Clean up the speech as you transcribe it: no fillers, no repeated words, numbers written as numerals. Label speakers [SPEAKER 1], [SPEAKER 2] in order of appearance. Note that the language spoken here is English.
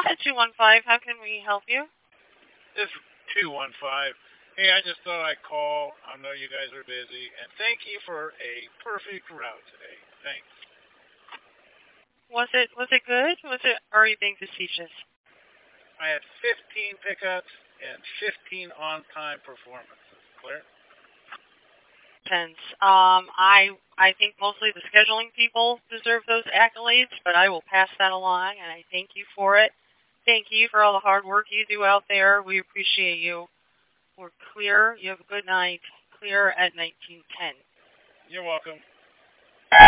[SPEAKER 1] at 215. How can we help you?
[SPEAKER 2] This is 215. Hey, I just thought I'd call. I know you guys are busy, and thank you for a perfect route today. Thanks.
[SPEAKER 1] Was it good? Or are you being facetious?
[SPEAKER 2] I had 15 pickups and 15 on-time performances. Clear?
[SPEAKER 1] Depends. I think mostly the scheduling people deserve those accolades, but I will pass that along, and I thank you for it. Thank you for all the hard work you do out there. We appreciate you. We're clear. You have a good night. Clear at 1910.
[SPEAKER 2] You're welcome.